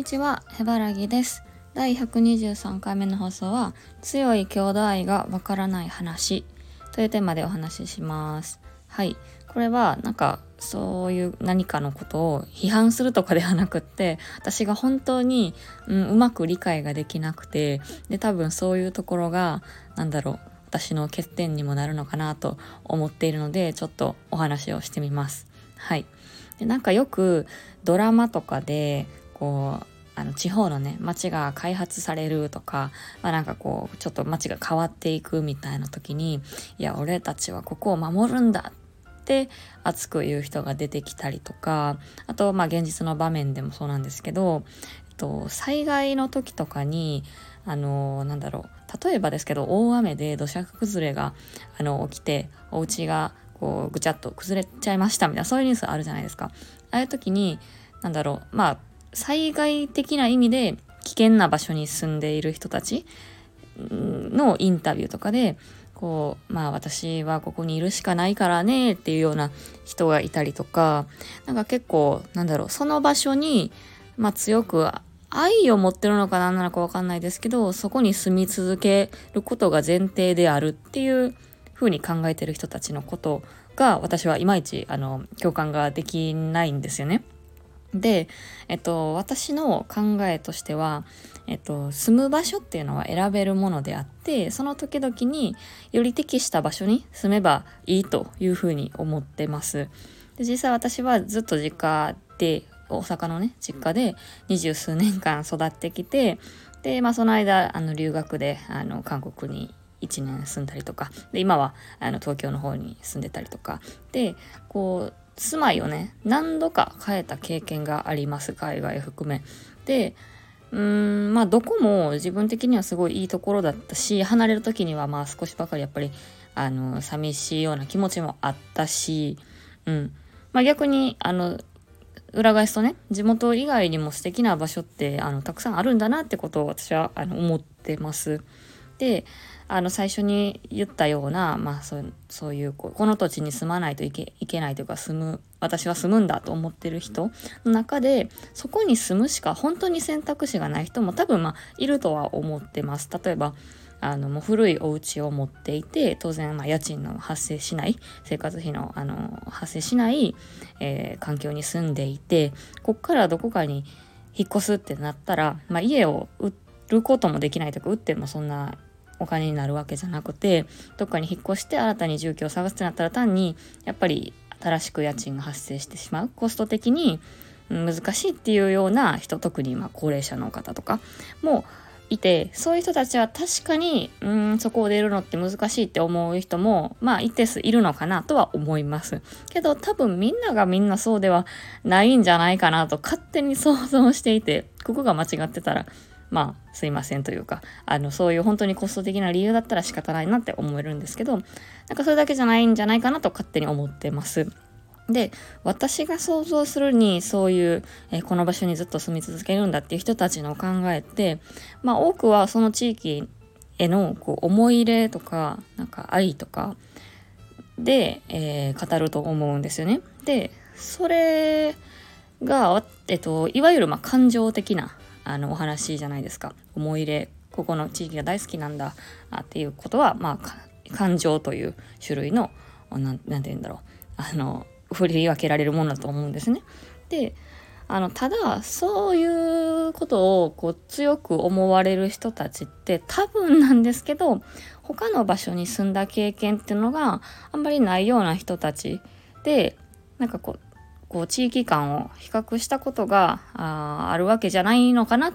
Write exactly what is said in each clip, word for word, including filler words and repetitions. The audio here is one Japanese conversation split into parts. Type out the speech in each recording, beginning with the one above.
ちは、へばらぎです。だいひゃくにじゅうさんかいめの放送は、強い兄弟愛がわからない話というテーマでお話しします。はい、これはなんかそういう何かのことを批判するとかではなくって、私が本当に、うん、うまく理解ができなくて、で多分そういうところがなんだろう私の欠点にもなるのかなと思っているので、ちょっとお話をしてみます。はい。でなんかよくドラマとかでこうあの地方のね街が開発されるとか、まあ、なんかこうちょっと街が変わっていくみたいな時に、いや俺たちはここを守るんだって熱く言う人が出てきたりとか、あとまあ現実の場面でもそうなんですけど、えっと、災害の時とかにあのなんだろう例えばですけど、大雨で土砂崩れがあの起きてお家がこうぐちゃっと崩れちゃいましたみたいな、そういうニュースあるじゃないですか。ああいう時になんだろうまあ災害的な意味で危険な場所に住んでいる人たちのインタビューとかで、こうまあ私はここにいるしかないからねっていうような人がいたりとか、なんか結構なんだろうその場所にまあ強く愛を持ってるのか何なのか分かんないですけど、そこに住み続けることが前提であるっていう風に考えてる人たちのことが、私はいまいちあの共感ができないんですよね。で、えっと、私の考えとしては、えっと、住む場所っていうのは選べるものであって、その時々により適した場所に住めばいいというふうに思ってます。で、実際私はずっと実家で、大阪のね、実家で二十数年間育ってきて、で、まあその間、あの留学であの韓国にいちねん住んだりとか、で今はあの東京の方に住んでたりとか、で、こう、住まいをね何度か変えた経験があります、海外含め。でうーんまあどこも自分的にはすごいいいところだったし、離れる時にはまあ少しばかりやっぱりあの寂しいような気持ちもあったし、うんまあ逆にあの裏返すとね、地元以外にも素敵な場所ってあのたくさんあるんだなってことを私はあの思ってます。であの最初に言ったような、まあ、そうそういうこうこの土地に住まないといけ、いけないというか、住む私は住むんだと思ってる人の中で、そこに住むしか本当に選択肢がない人も多分まあいるとは思ってます。例えばあのもう古いお家を持っていて、当然まあ家賃の発生しない生活費の、あの発生しない、えー、環境に住んでいて、こっからどこかに引っ越すってなったら、まあ、家を売ることもできないというか、売ってもそんなお金になるわけじゃなくて、どっかに引っ越して新たに住居を探すってなったら、単にやっぱり新しく家賃が発生してしまう、コスト的に難しいっていうような人、特にまあ高齢者の方とかもいて、そういう人たちは確かにうーんそこを出るのって難しいって思う人もまあ一定数いるのかなとは思いますけど、多分みんながみんなそうではないんじゃないかなと勝手に想像していて、ここが間違ってたらまあすいませんというか、あのそういう本当にコスト的な理由だったら仕方ないなって思えるんですけど、なんかそれだけじゃないんじゃないかなと勝手に思ってます。で、私が想像するにそういう、えーこの場所にずっと住み続けるんだっていう人たちの考えって、まあ多くはその地域へのこう思い入れとかなんか愛とかで、えー語ると思うんですよね。で、それが、えっと、いわゆるまあ感情的なあのお話じゃないですか。思い入れ、ここの地域が大好きなんだっていうことは、まあ感情という種類のなん、なんて言うんだろう、あの振り分けられるものだと思うんですね。で、あのただそういうことをこう強く思われる人たちって多分なんですけど、他の場所に住んだ経験っていうのがあんまりないような人たちで、なんかこうこう地域間を比較したことが あ, あるわけじゃないのかなって、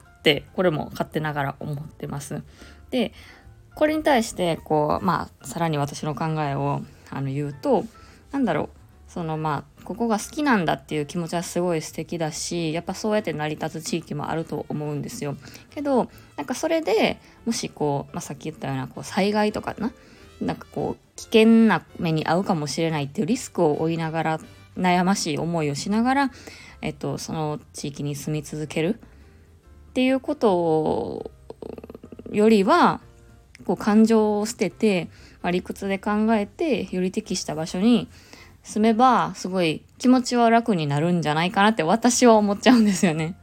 これも勝手ながら思ってます。で、これに対してこう、まあ、さらに私の考えをあの言うと、なんだろうそのまあここが好きなんだっていう気持ちはすごい素敵だし、やっぱそうやって成り立つ地域もあると思うんですよ。けどなんかそれでもしこう、まあ、さっき言ったようなこう災害とかななんかこう危険な目に遭うかもしれないっていうリスクを負いながら、悩ましい思いをしながら、えっと、その地域に住み続けるっていうことよりは、こう感情を捨てて、まあ、理屈で考えてより適した場所に住めばすごい気持ちは楽になるんじゃないかなって私は思っちゃうんですよね。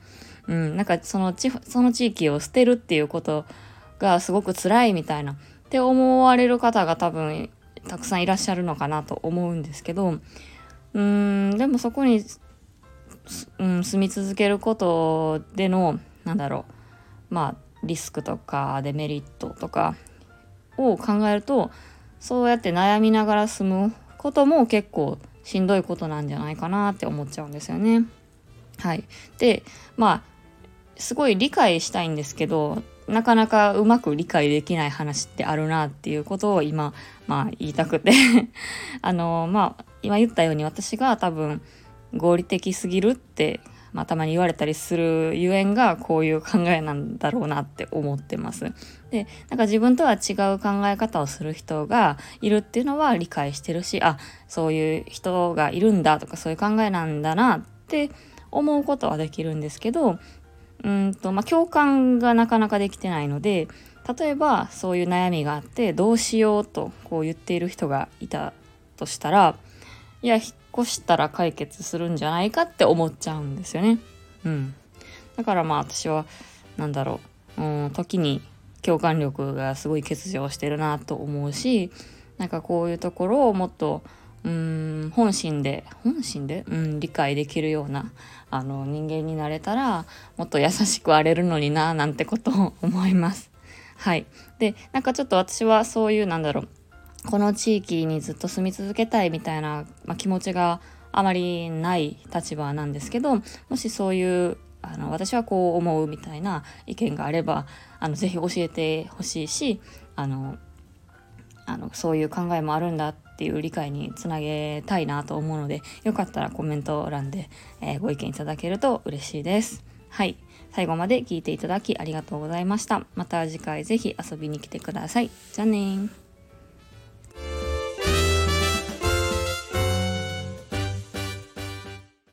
うん、なんかその地その地域を捨てるっていうことがすごく辛いみたいなって思われる方が多分たくさんいらっしゃるのかなと思うんですけど、うーんでもそこに、うん、住み続けることでのなんだろうまあリスクとかデメリットとかを考えると、そうやって悩みながら住むことも結構しんどいことなんじゃないかなって思っちゃうんですよね。はい。で、まあすごい理解したいんですけど、なかなかうまく理解できない話ってあるなっていうことを今、まあ言いたくてあの、まあ今言ったように私が多分合理的すぎるって、まあたまに言われたりするゆえんがこういう考えなんだろうなって思ってます。で、なんか自分とは違う考え方をする人がいるっていうのは理解してるし、あ、そういう人がいるんだとかそういう考えなんだなって思うことはできるんですけど、うんとまあ、共感がなかなかできてないので、例えばそういう悩みがあってどうしようとこう言っている人がいたとしたら、いや引っ越したら解決するんじゃないかって思っちゃうんですよね。うん。だからまあ私はなんだろう、うん、時に共感力がすごい欠如してるなと思うし、なんかこういうところをもっとうーん本心で本心で、うん、理解できるようなあの人間になれたらもっと優しくあれるのにななんてことを思います。はい。で、なんかちょっと私はそういうなんだろうこの地域にずっと住み続けたいみたいな、まあ、気持ちがあまりない立場なんですけど、もしそういうあの私はこう思うみたいな意見があればあのぜひ教えてほしいし、あのあのそういう考えもあるんだっていう理解につなげたいなと思うので、よかったらコメント欄で、えーご意見いただけると嬉しいです。はい、最後まで聞いていただきありがとうございました。また次回ぜひ遊びに来てください。じゃあねー。